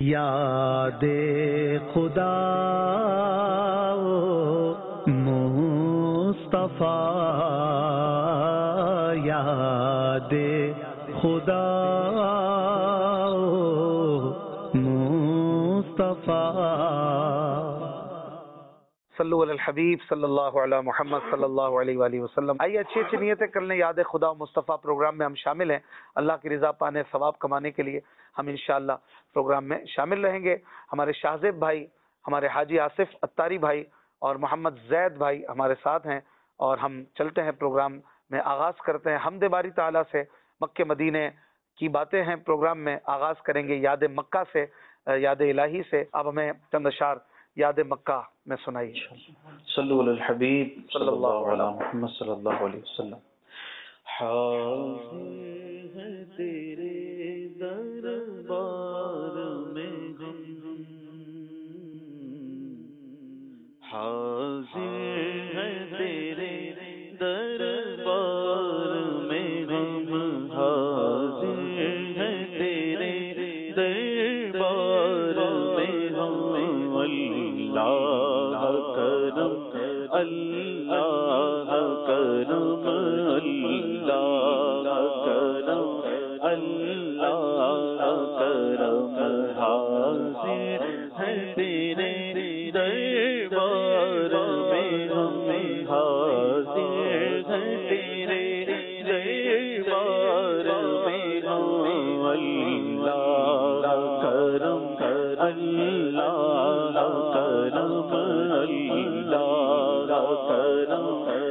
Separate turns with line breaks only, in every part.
یاد خدا مصطفیٰ، یاد خدا مصطفیٰ۔
صلو علی الحبیب صلی اللہ علی محمد صلی اللہ علیہ وآلہ وسلم۔ آئیے اچھی اچھی نیتیں کر لیں۔ یاد خدا مصطفیٰ پروگرام میں ہم شامل ہیں، اللہ کی رضا پانے، ثواب کمانے کے لیے ہم انشاءاللہ پروگرام میں شامل رہیں گے۔ ہمارے شاہزیب بھائی، ہمارے حاجی آصف اتاری بھائی اور محمد زید بھائی ہمارے ساتھ ہیں، اور ہم چلتے ہیں پروگرام میں۔ آغاز کرتے ہیں حمد باری تعالیٰ سے، مکہ مدینے کی باتیں ہیں پروگرام میں۔ آغاز کریں گے یاد مکہ سے، یاد الہی سے۔ اب ہمیں چند اشعار یاد مکہ میں سنائیے۔
صلو علی الحبیب صلی اللہ علی محمد صلی اللہ علیہ وسلم۔ حاضر ہے تیرے دربار میں ہم، حاضر ہے تیرے دربار میں ہم، حاضر ہے تیرے دربار میں ہم، اللہ کرم اللہ کرم اللہ کرم اللہ کرم، حاضر ہے تیرے دربار میں ہم، حاضر ہے تیرے دربار میں ہم، اللہ کرم اللہ کرم اللہ کرم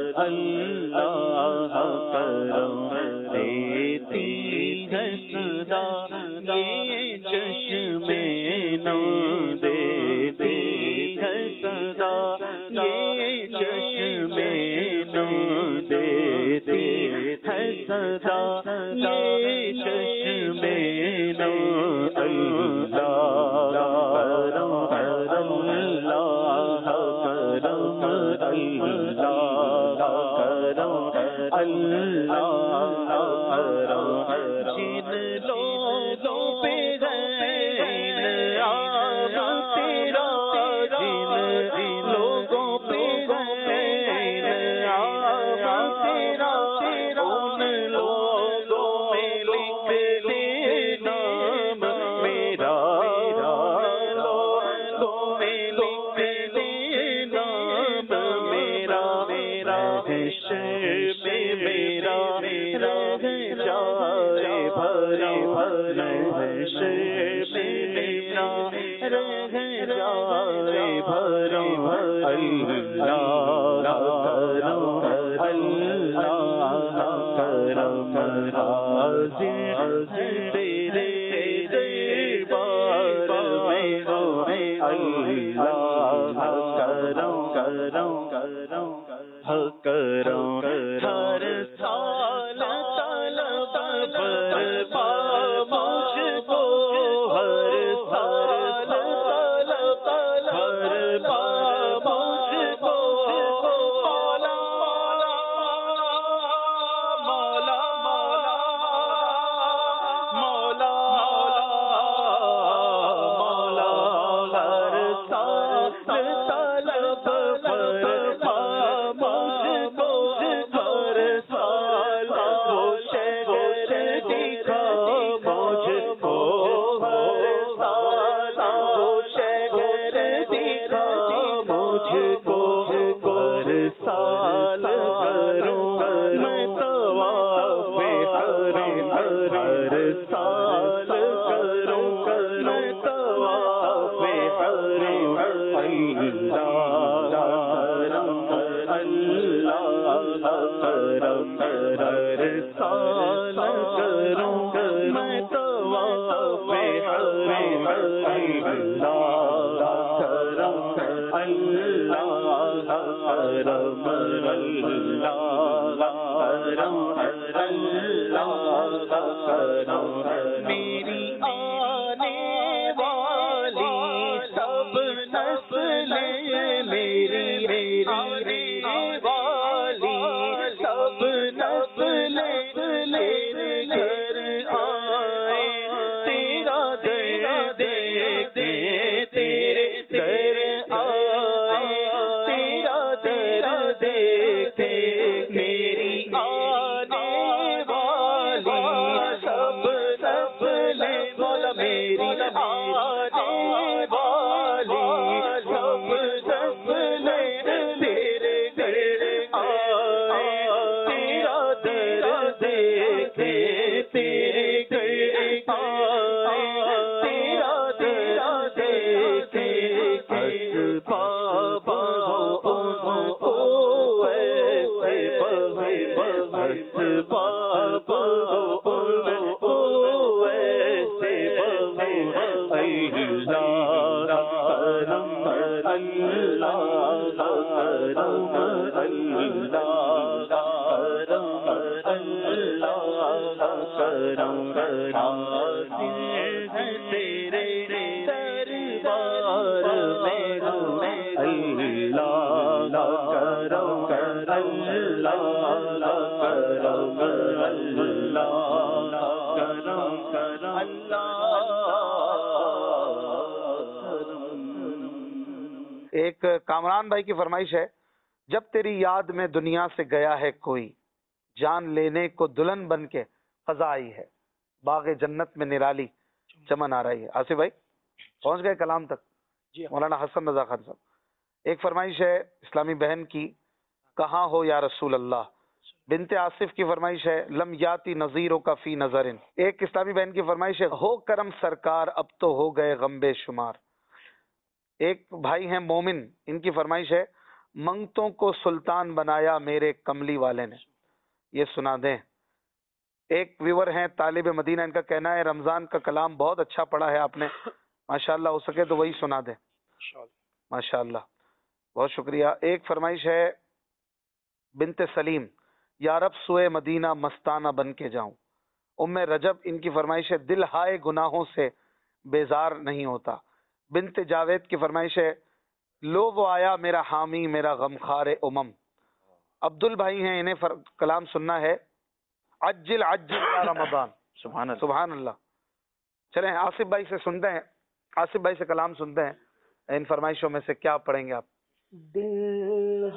اللہ کرم، دیتی ہے صدا یہ چشم نو، دیتی ہے صدا یہ چشم نو، دیتی ہے صدا یہ چشم نو، اللہ کرم اللہ کرم اللہ کرم اللہ کرم، جن لوگوں پہ غیر آب تیرا، جن لوگوں پہ غیر آب تیرا، ان لوگوں میں لکھ دے نام میرا، لوگوں میں لکھ دے نام میرا، محشر میں میرا رہ جائے بھرا، محشر میں میرا رہ جائے بھرا، اللہ کرم اللہ کرم، حاضر تیرے دربار میں اللہ کرم کرم کرم، ہر سال طلب برپا مجھ کو، ہر سال طلب برپا مجھ کو، مولا مولا مولا مولا، ہر سال طلب برپا میری آنے والی سب نسلیں، میری آنے والی سب نسلیں تیرے گھر آئے، تیرا دے
ایک کامران بھائی کی فرمائش ہے، جب تیری یاد میں دنیا سے گیا ہے کوئی، جان لینے کو دلہن بن کے فضا آئی ہے، باغ جنت میں نرالی چمن آ رہی ہے۔ آصف بھائی پہنچ گئے کلام تک؟ مولانا حسن رضا خان صاحب۔ ایک فرمائش ہے اسلامی بہن کی، کہاں ہو یا رسول اللہ۔ بنت آصف کی فرمائش ہے، لم یاتی نظیروں کا فی نظر۔ ایک اسلامی بہن کی فرمائش ہے، ہو کرم سرکار اب تو ہو گئے غم بے شمار۔ ایک بھائی ہیں مومن، ان کی فرمائش ہے، منگتوں کو سلطان بنایا میرے کملی والے نے، یہ سنا دیں۔ ایک ویور ہیں طالب مدینہ، ان کا کہنا ہے رمضان کا کلام بہت اچھا پڑھا ہے آپ نے، ماشاءاللہ، ہو سکے تو وہی سنا دیں۔ ماشاءاللہ، بہت شکریہ۔ ایک فرمائش ہے بنت سلیم، یا رب سوئے مدینہ مستانہ بن کے جاؤں۔ ام رجب، ان کی فرمائش ہے، دل ہائے گناہوں سے بیزار نہیں ہوتا۔ بنت جاوید کی فرمائش ہے، لو وہ آیا میرا حامی میرا غمخار امم۔ عبد البھائی ہیں، انہیں کلام سننا ہے، عجل عجل یا رمضان۔
سبحان اللہ،
سبحان اللہ۔ چلیں آصف بھائی سے سنتے ہیں، آصف بھائی سے کلام سنتے ہیں، ان فرمائشوں میں سے کیا پڑھیں گے آپ؟
دل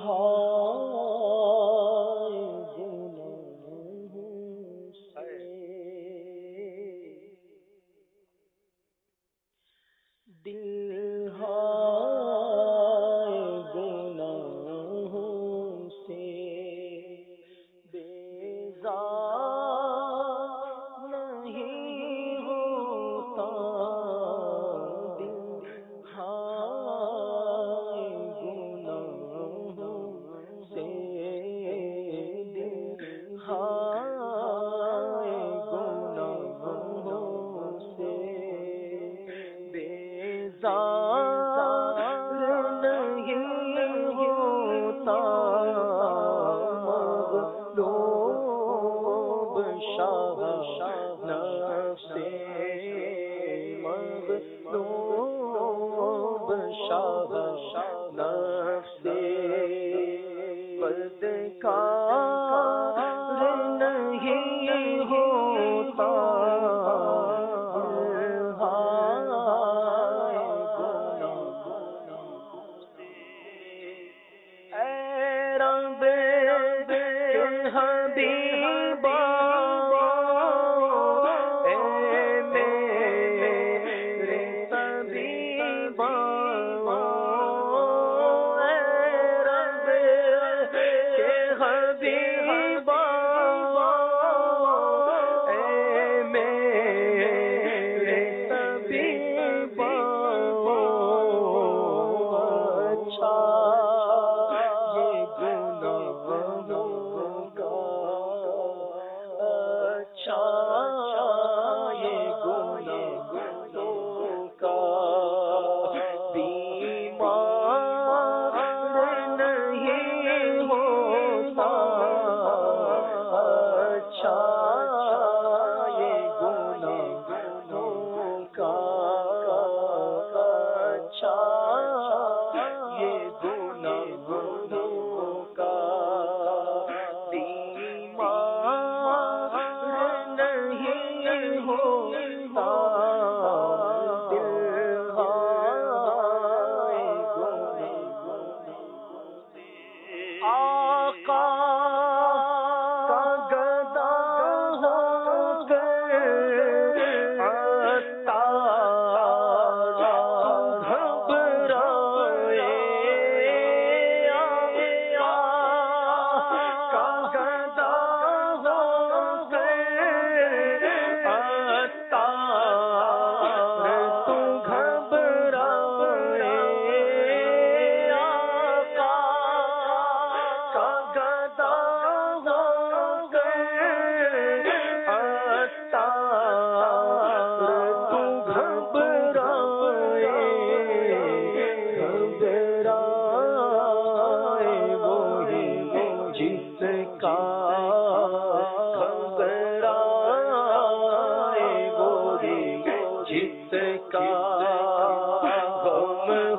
حبیبا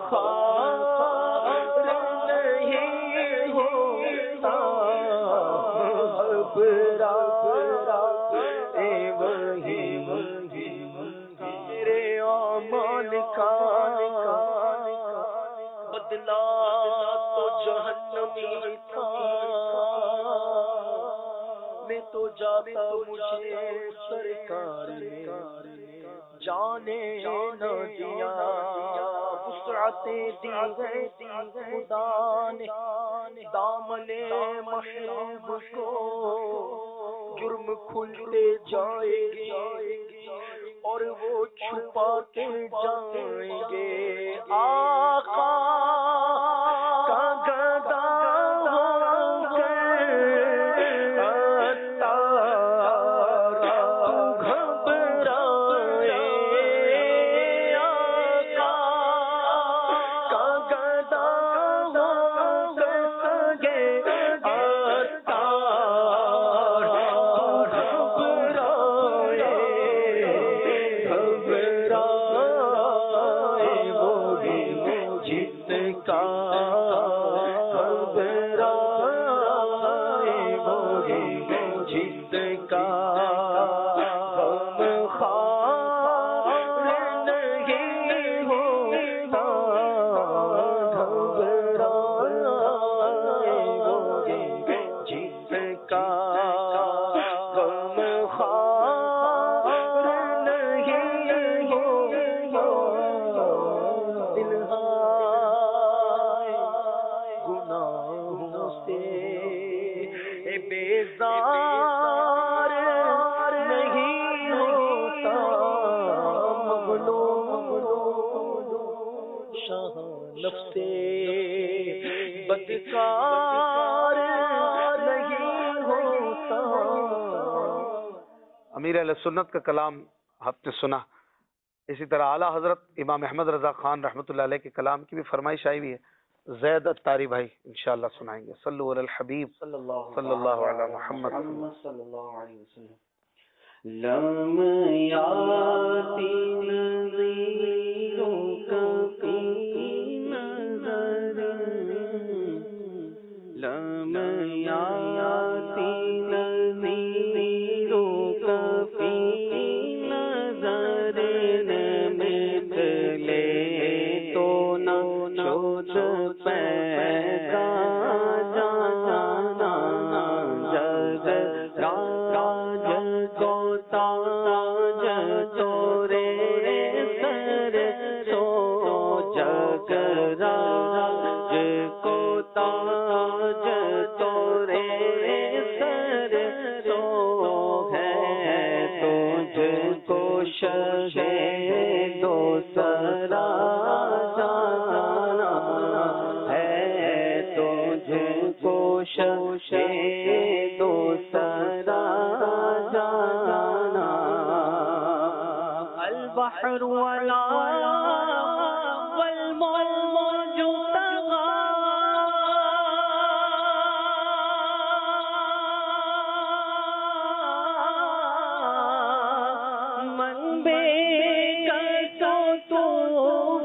خار نہیں ہوتا گھبرائے وہی تیرے اعمال کا بدلا تو جہنمی تھا میں تو جاتا مجھے سرکار نے جانے نہ دیا وسعتیں دی ہے خدا نے دامن محبوب کو جرم کھلتے جائیں گے اور وہ چھپاتے جائیں گے آقا کا گدا ہو کر عطار تو گھبرائے آقا کا گدا ہو کر سگے عطار تو گھبرائے وہی جت کا گھبرائے وہی جت کا غم خار نہیں ہوتا گھبرائے وہی جت کا غم خار نہیں ہوتا دل گناہوں سے بیزار نہیں ہوتا مغلوب شاہ نفس بدکار نہیں ہوتا
امیر اہل سنت کا کلام آپ نے سنا. اسی طرح اعلیٰ حضرت امام احمد رضا خان رحمۃ اللہ علیہ کے کلام کی بھی فرمائش آئی ہوئی ہے. زید الطاری بھائی انشاءاللہ سنائیں گے. صلو علی الحبیب صلی اللہ علی محمد
صلی اللہ علیہ وسلم. لم یاتی نظیروں کا فی نظر لم یاتی نظیروں کا فی نظر مثلے تو نہ شد پیدا جانا جگ راج کو تاج تورے سر سو جگ راج کو تاج تورے سر سو ہے تجھ کو شہ دو سرا جانا ہے تجھ کو شہ دو سرا جانا البحر ولا والموج تغا من بے تو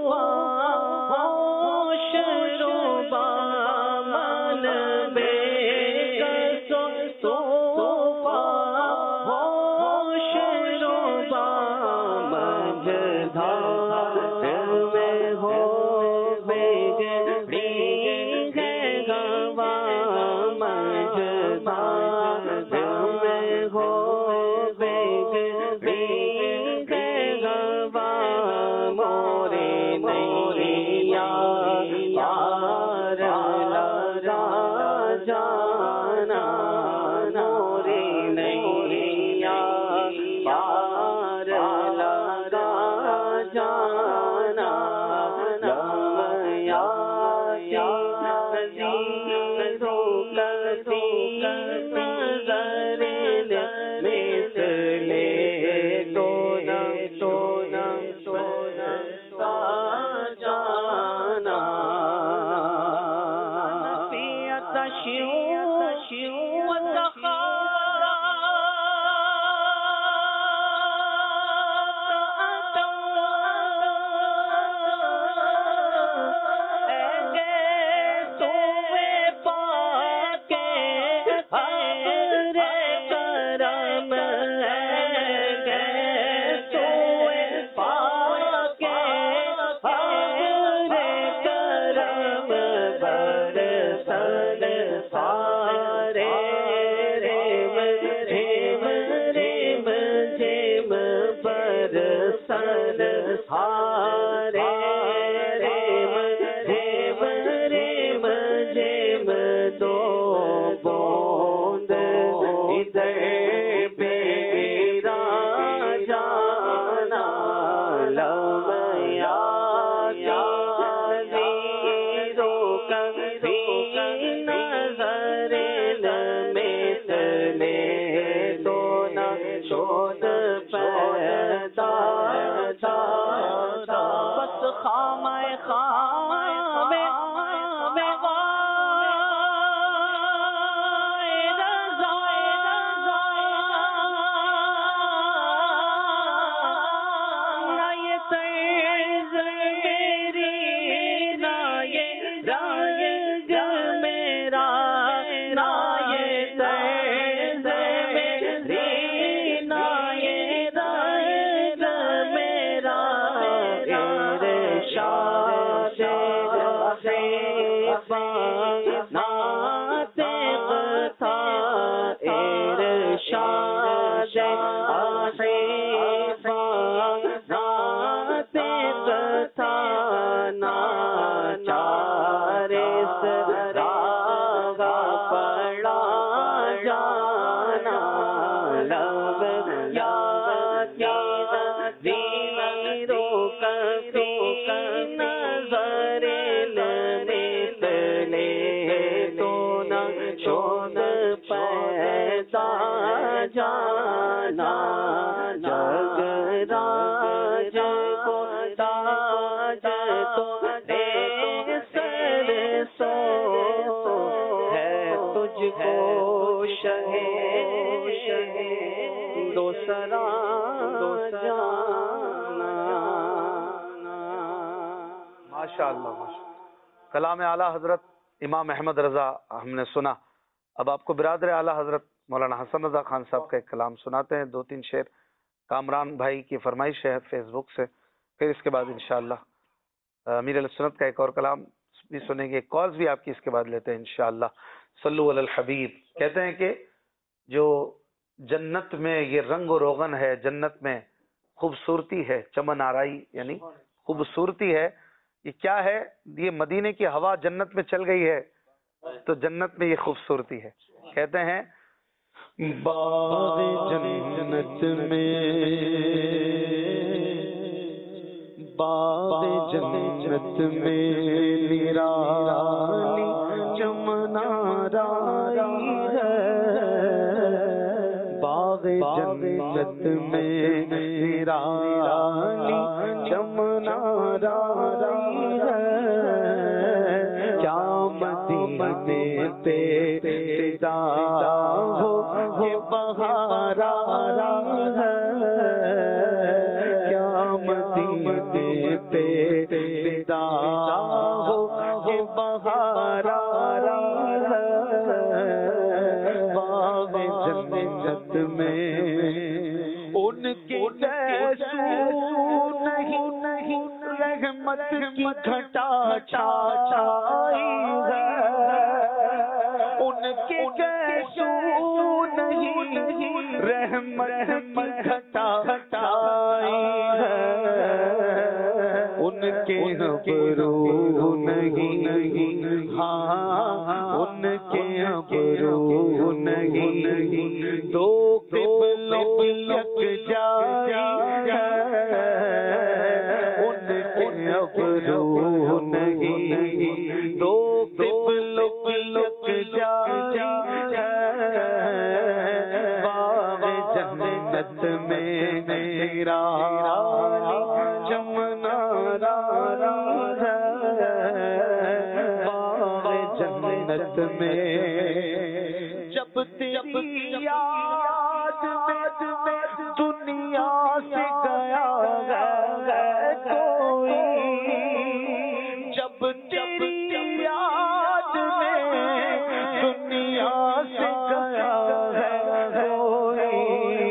کلام اعلیٰ حضرت امام احمد رضا ہم نے سنا. اب آپ کو برادر اعلیٰ حضرت مولانا حسن رضا خان صاحب کا ایک کلام سناتے ہیں, 2-3 شعر. کامران بھائی کی فرمائش ہے فیس بک سے. پھر اس کے بعد انشاءاللہ امیر علیہ سنت کا ایک اور کلام بھی سنیں گے. کالز بھی آپ کی اس کے بعد لیتے ہیں انشاءاللہ. صلو علی الحبیب. کہتے ہیں کہ جو جنت میں یہ رنگ و روغن ہے, جنت میں خوبصورتی ہے, چمن آرائی یعنی خوبصورتی ہے, یہ کیا ہے؟ یہ مدینے کی ہوا جنت میں چل گئی ہے تو جنت میں یہ خوبصورتی ہے. کہتے ہیں باغ جنت میں, باغ جنت میں نرالی چمن آرائی ہے, باغ جنت میں نرالی چمن آرائی ہے, کیا مدینے پہ فدا ہو یہ بہار آئی ہے, کیا مدینے پہ فدا ہو یہ بہار آئی ہے, باغ جنت میں ان کے جیسو نہیں رحمت کی گھٹا چھائی ہے, ان کے جیسو نہیں رحمت کی گھٹا چھائی ہے, ان کے ابرو نہیں, ہاں ان کے ابرو نہیں, دو قبلوں یک جاری ہے, ان کے ابرو نہیں, دو قبلوں یک جاری ہے, باغ جنت میں میرا چمن آرائی ہے, باغ جنت میں جب تیری یاد میں دنیا سے گیا ہے کوئی, جب تیری یاد میں دنیا سے گیا ہے کوئی,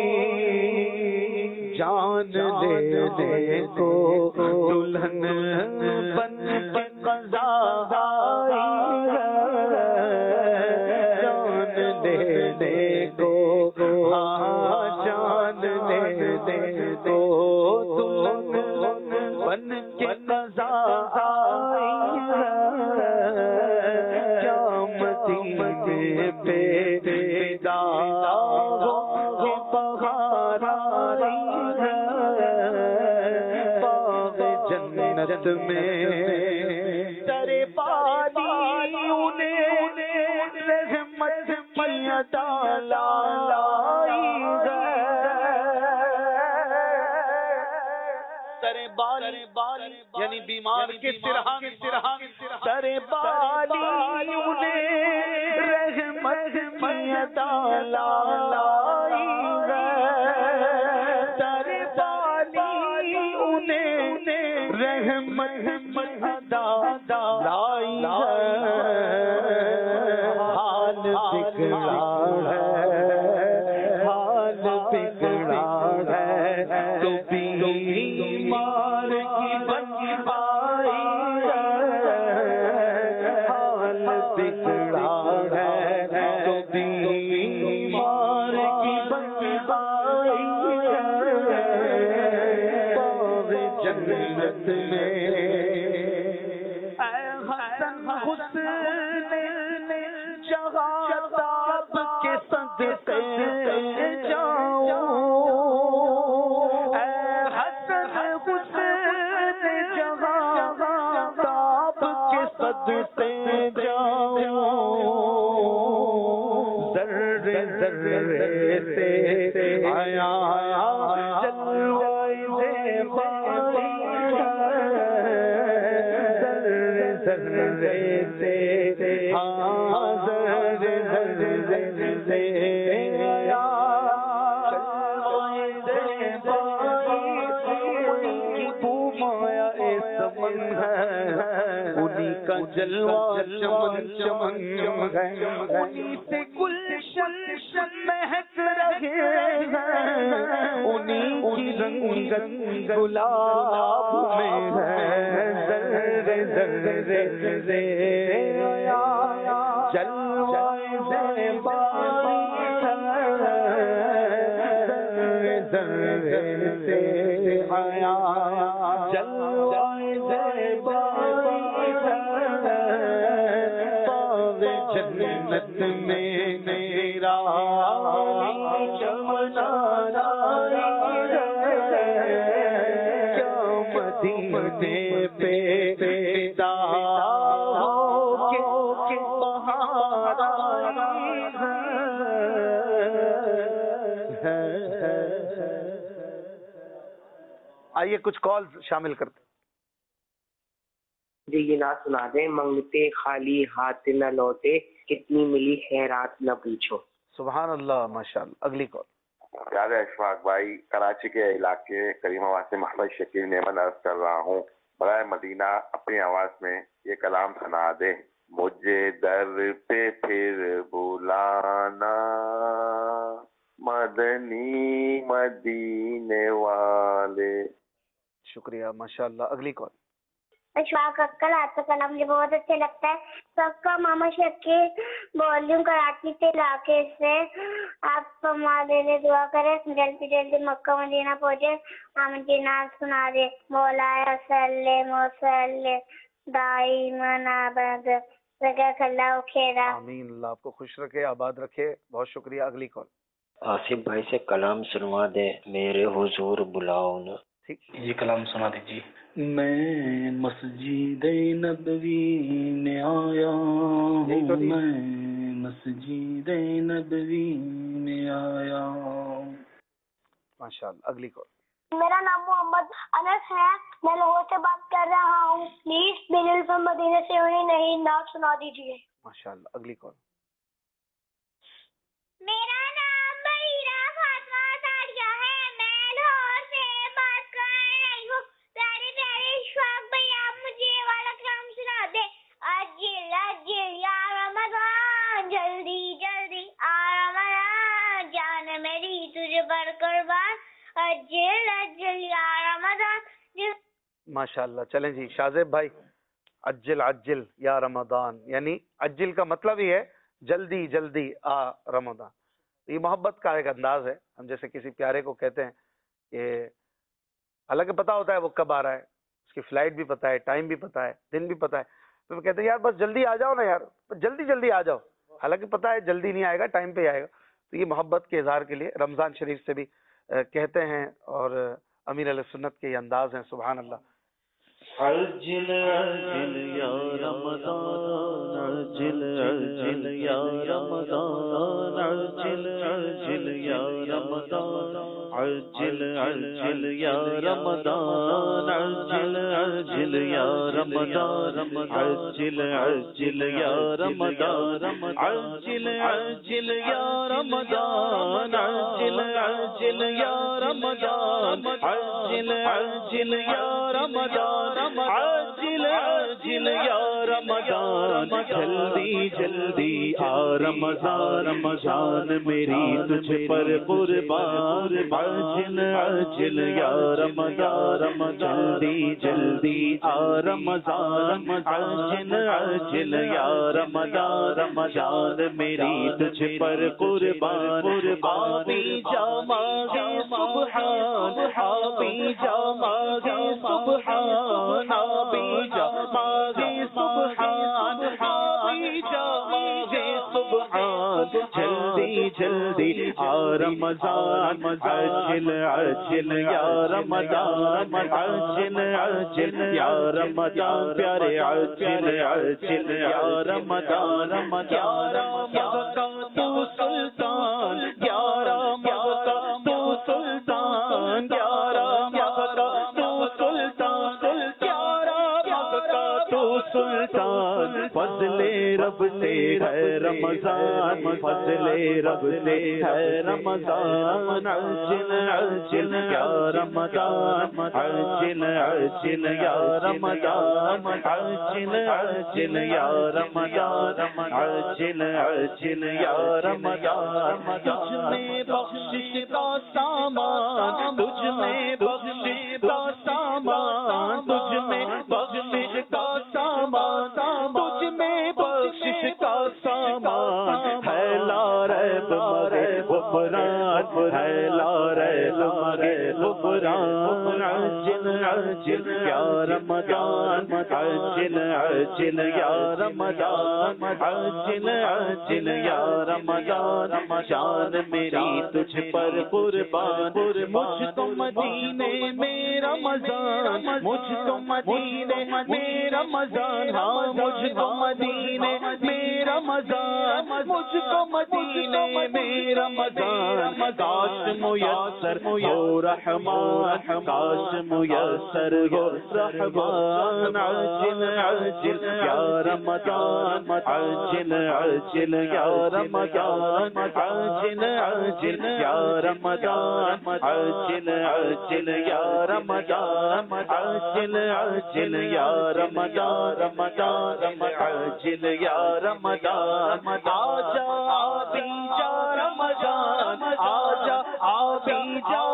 جان لینے کو دلہن بن کے قضا آئی ہے, جان لینے کو, ہاں جان لینے کو دلہن بن کے قضا آئی ہے, کیا مدینے پہ فدا ہو یہ بہار آئی ہے, باغ جنت میں ترے پانی انہیں رحمت کی عطا لائی ہے, سر بالی یعنی بیمار کے سرہان سر بالی انہیں رحمت کی عطا لائی ہے، سر بالی انہیں رحمت کی عطا لائی ہے، حال بگڑا ہے، حال بگڑا ہے تو بیمار کی بن آئی ہے، حال بگڑا ہے تو بیمار کی بن آئی ہے، باغ جنت میں اے حسن حسن جہاں تاب کے صدقے جاؤں، اے حسن حسن جہاں تاب کے صدقے جاؤں، ذرے ذرے سے آیا جلوائے زیبائی ہے، ذرے ذرے سے ہاں ذرے ذرے سے آیا جلوائے زیبائی، ان کی بومایا سمن ہے، انہی کا جلوہ چمن چمن ہے، انہی سے گلشن مہک رہے ہیں، انہی کی رنگت گلاب میں ہے، ذرے ذرے سے آیا جلوائے زیبائی ہے، ذرے سے آیا جلوائے زیبائی ہے، باغ جنت میں میرا چمنا کیا مدینے پہ پیدا ہو کے بہار آئی ہے۔ آئیے کچھ کال شامل کرتے۔
جی یہ نہ سنا دیں، منگتے خالی ہاتھ نہ لوٹے، کتنی ملی خیرات نہ پوچھو۔
سبحان اللہ، ماشاء اللہ۔ اگلی کال۔
پیارے اشفاق بھائی، کراچی کے علاقے کریم آباد سے محمد شکیل نعمت عرض کر رہا ہوں، برائے مدینہ اپنی آواز میں یہ کلام سنا دے، مجھے در پہ پھر بلانا مدنی مدینے والے۔
شکریہ، ماشاء اللہ۔ اگلی کال۔
اشفاق اکل، آپ کا کلام مجھے بہت اچھا لگتا ہے۔ سب کا محمد شکیل بول رہی ہوں کراچی کے علاقے سے، آپ ہمارے لیے دعا کریں جلدی جلدی مکہ مدینہ پہنچے، ہم کی نعت سنا دے، مولا سلم وسلم دائما ابدا جزاک اللہ خیرا۔
آمین، اللہ آپ کو خوش رکھے، آباد رکھے۔ بہت شکریہ۔ اگلی کال۔
آصف بھائی سے کلام سنوا دے، میرے حضور بلاؤ نا۔
ٹھیک،
یہ کلام سنا دیجیے۔ میں مسجد نبوی میں آیا ہوں، میں مسجد نبوی میں آیا ہوں۔
ماشاء اللہ۔ اگلی کال۔
میرا نام محمد انس ہے، میں لاہور سے بات کر رہا ہوں، پلیز میرے لیے مدینے سے ہوئی نہیں نعت سنا دیجیے۔
ماشاء اللہ۔ اگلی کال۔
میرا نام بحیرہ فاطمہ ساریہ ہے، میں لاہور سے بات کر رہی ہوں، پیارے پیارے اشفاق بھیا مجھے والا کلام سنا دے، اجل اجل یا رمضان جلدی جلدی آ رمضان، جان میری تجھ پر قربان، اجل اجل یا رمضان۔
ماشاء اللہ۔ چلیں جی شاہزیب بھائی، عجل عجل یا رمضان، یعنی عجل کا مطلب ہی ہے جلدی جلدی آ رمضان۔ یہ محبت کا ایک انداز ہے، ہم جیسے کسی پیارے کو کہتے ہیں کہ حالانکہ پتا ہوتا ہے وہ کب آ رہا ہے، اس کی فلائٹ بھی پتا ہے، ٹائم بھی پتا ہے، دن بھی پتا ہے، تو کہتے ہیں یار بس جلدی آ جاؤ نا یار، جلدی جلدی آ جاؤ، حالانکہ پتا ہے جلدی نہیں آئے گا، ٹائم پہ آئے گا۔ تو یہ محبت کے اظہار کے لیے رمضان شریف سے بھی کہتے ہیں، اور امیر علیہ سنت کے یہ انداز ہیں۔ سبحان اللہ۔
عجل عجل یا رمضان، عجل عجل یا رمضان، عجل عجل یا رمضان، عجل عجل یا رمضان عجل عجل یا رمضان عجل عجل یا رمضان عجل عجل یا رمضان عجل عجل یا رمضان عجل عجل یا رمضان عجل عجل یا رمضان جلدی جلدی آ رمضان رمضان میری تجھ پر قربان عجل عجل یا رمضان جلدی جلدی آ رمضان عجل عجل یا رمضان رمضان میری تجھ پر قربان آبی جا ماغی سبحان آبی جا ماغی سبحان آبی جا ماغی سبحان آبی جا ماغی سبحان جلدی جلدی آ رمضان عجل عجل یا رمضان عجل عجل یا رمضان پیارے عجل عجل یا رمضان گیارہ ماہ کا تو سلطان گیارہ ماہ کا تو سلطان گیارہ ماہ کا تو سلطان گیارہ ماہ کا تو سلطان فضل رب سے ہے رمضان فضل رب سے ہے رمضان عجل عجل یا رمضان عجل عجل یا رمضان عجل عجل یا رمضان عجل عجل یا رمضان تجھ میں بخشش کا سامان تجھ میں بخشش کا سامان تجھ میں بخشش کا سامان تجھ میں بخشش کا سامان ہے لا ریب مرے غفران ہے لا ریب مرے غفران عجل عجل یا رمضان عجل عجل یا رمضان عجل عجل یا رمضان جان میری تجھ پر قربان مجھ کو مدینے میں رمضان مجھ کو مدینے میں رمضان ہاں مجھ کو مدینے میں رمضان مجھ کو مدینے میں رمضان کاش میسر ہو رحمان کاش میسر ہو رحمان عجل عجل یا رمضان عجل عجل یا رمضان عجل عجل یا رمضان عجل عجل یا رمضان عجل عجل یا رمضان رمضان عجل یا رمضان آجا آبی جا رمضان آجا آبی جا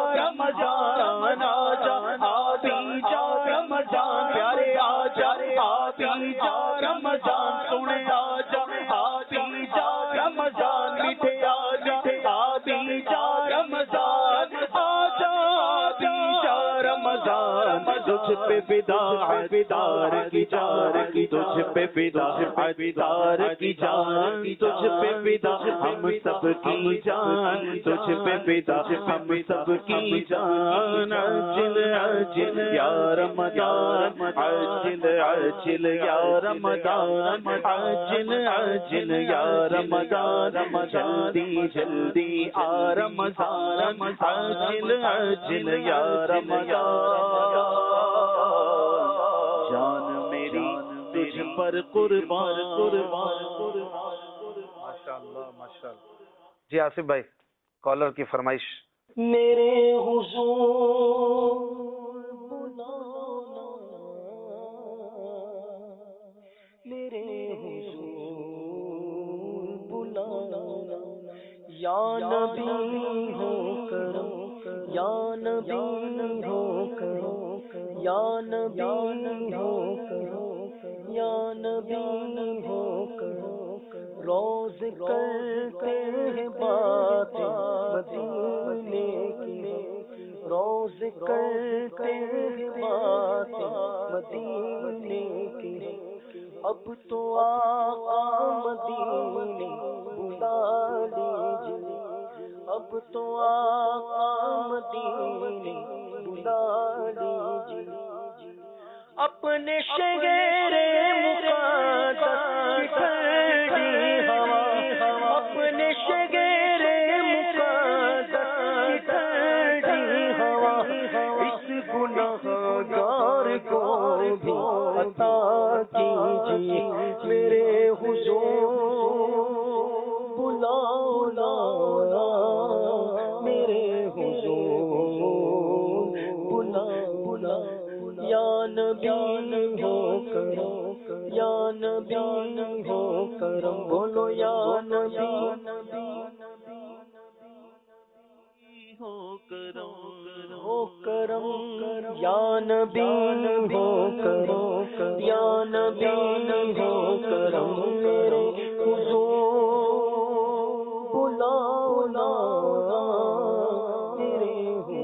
رمضان آجا آبی جا رمضان پیارے آجا آبی جا رمضان سنے آجا آبی جا رمضان میٹھے آجا آبی جا رمضان آجا آبی جا رمضان تجھ پہ فدا بیدار کی جان کی تجھ پہ فدا بیدار کی جان تجھ پہ فدا ہم سب کی جان تجھ پہ فدا ہم سب کی جان عجل عجل یا رمضان عجل عجل یا رمضان عجل عجل یا رمضان جلدی جلدی آ رمضان عجل عجل یا رمضان جان میری تجھ پر قربان قربان
ماشاءاللہ ماشاءاللہ جی آصف بھائی کالر کی فرمائش
میرے حضور بلانا میرے حضور بلانا یا نبی ہو کرو یا نبی ہو کرو یا نبی ہو کرو یا نبی ہو کرو روز کرتے ہیں باتیں مدینے کی روز کرتے ہیں باتیں مدینے کی اب تو آقا مدینے بلا لیجیے اب تو آقا مدینے بلا لیجیے اپنے شہر مقدس ٹھنڈی ہوا اپنے شہر مقدس ٹھنڈی
کیجیے میرے حضور بلانا میرے حضور بلانا یا نبی ہو کرم یا نبی ہو کرم بولو یا نبی
ہو کرم
ہو کرم یا نبی ہو کرم یا نبی ہو کرم میرے حضور بلانا میرے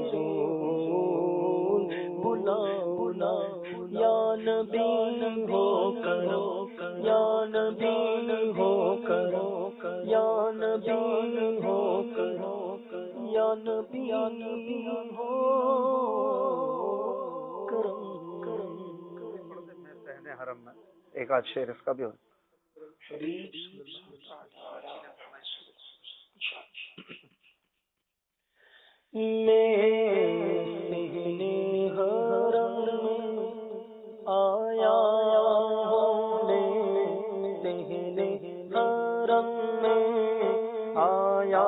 حضور بلانا یا نبی ہو کرم یا نبی ہو کرم یا نبی ہو کرم یا نبی ہو کرم
میں صحن حرم میں ایک آدھ شعر اس کا بھی ہو
میں صحن حرم میں آیا ہوں میں صحن حرم میں آیا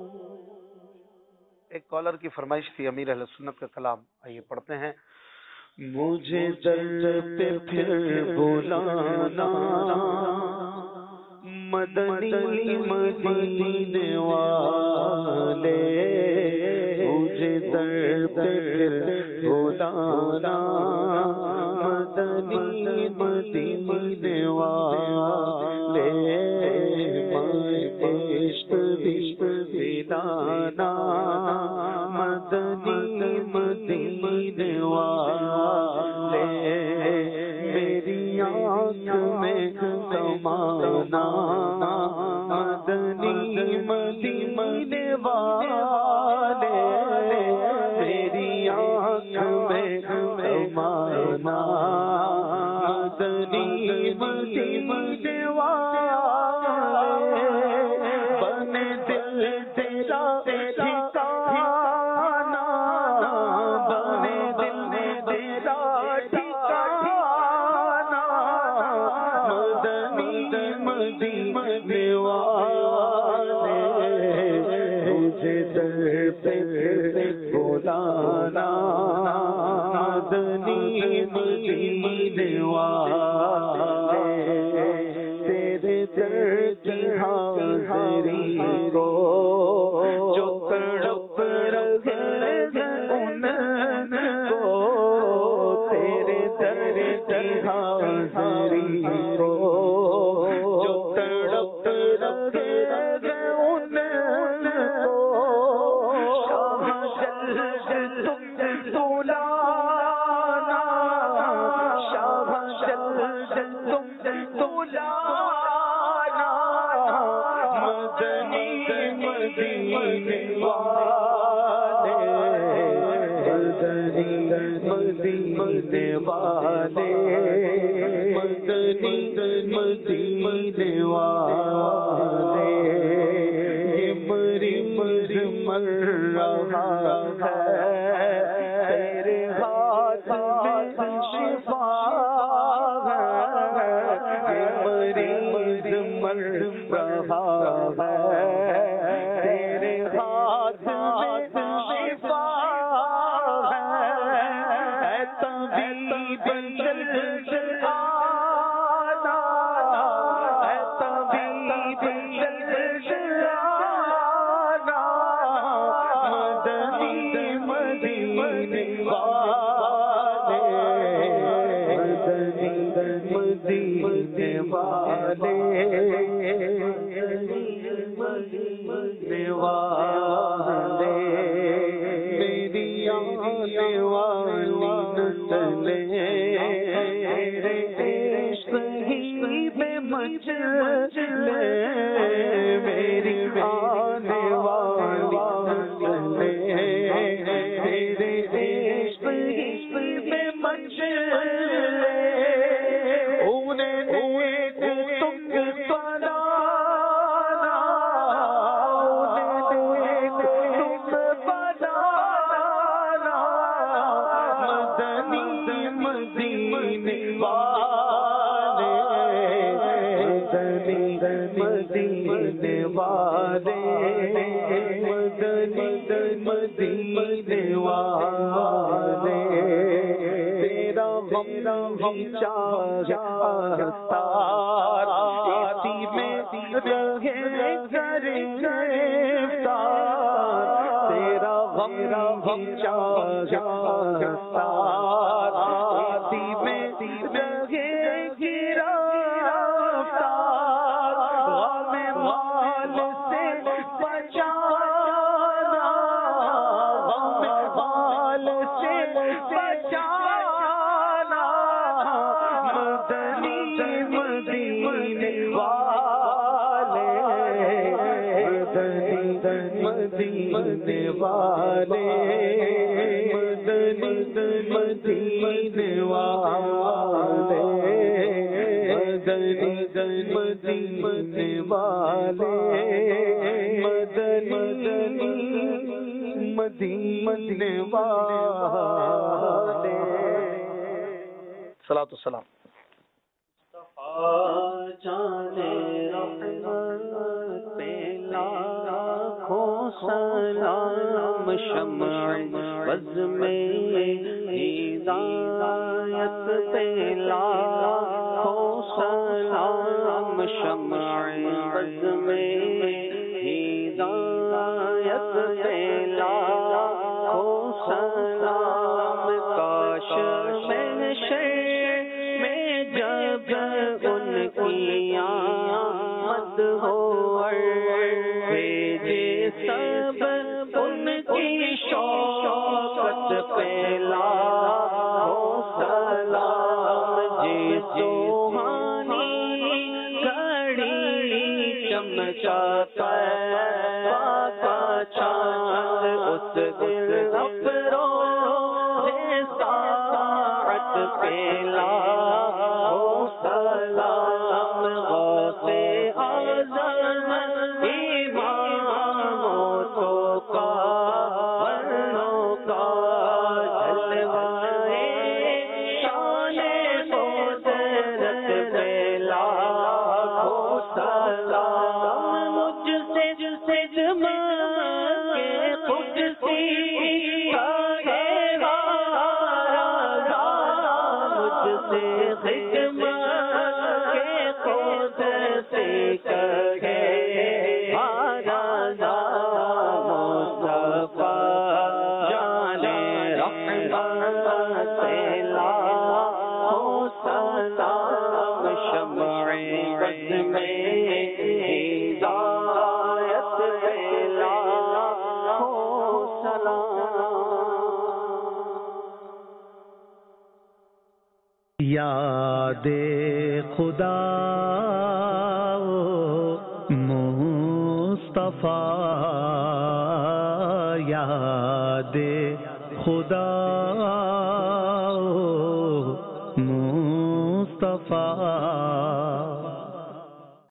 ایک کالر کی فرمائش تھی امیر اہل سنت کا کلام، آئیے پڑھتے ہیں۔
مجھے در پہ پھر بلانا مدنی مدینے والے مجھے در پہ پھر بلانا مدنی مدینے والے عشق دلانا مدنی مدینے والے میری آنکھ میں سمانا مدنی مدینے والے میری آنکھ میں سمانا مدنی مدینے والے بنے دل تیرا ٹھکانا بنے دل تیرا ٹھکانا مدنی مدینے والے مجھے در پہ بلانا مدنی مدینے والے تیرے در کی حاضری کو جو تڑپ رہے ان کو تیرے در کی حاضری کو جو تڑپ رہے ان کو شاہ جل تم تولانا شاہ جل تم تولانا مدنی مدینے والے مدنی مدینے والے مدنی مدینے والے یہ مر رہا ہے تیرے ہاتھ میں شفا ہے یہ مریض مر رہا ہے تیرے ہاتھ میں شفا ہے طبیب جلد آنا ہے طبیب جلد آنا مدنی مدینے والے مدنی مدینے والے مدینے والے میری آنے والی نسلیں تیرے عشق ہی میں مچلے میری آنے والی نسلیں تیرے عشق ہی میں مچلے انہیں دیکھ تم پرانا انہیں دیکھ تم پرانا مدنی مدینے والے مدنی مدینے والے مدنی مدینے والے تیرا غم چاہتا اسی میں رہے گرفتار تیرا غم چاہتا اسی میں رہے گرفتار غم مال سے بچانا غم مال سے بچانا مدنی مدینے والے مدنی مدینے والے مدنی مدینے والے مدنی مدینے والے مدنی مدینے والے
صلاۃ والسلام
جانے رحمت پہ لاکھوں سلام شمع بزم ہدایت پہ لاکھوں سلام شمع بزم ہدایت پہ لاکھوں سلام کاش محشر میں جب ان کی آمد ہو بھیجے سب ان کی شوقت پہ لاکھوں سلام جس سوہانی گھڑی چمکا طیبہ کا چاند اس دل افروز ساعت پہ لاکھوں سلام غوث اعظم اماموں تو کاروں کا جلوائے شان قدرت پہ لاکھوں سلام مجھ سے جمع کے قدسی مجھ سے خدمت کے قدسی کہے آرازہ مصطفیٰ جان رحمت سے لاکھوں سلام شمع بزم ہدایت پہ لاکھوں سلام
یاد خدا مصطفیٰ یاد خدا مصطفیٰ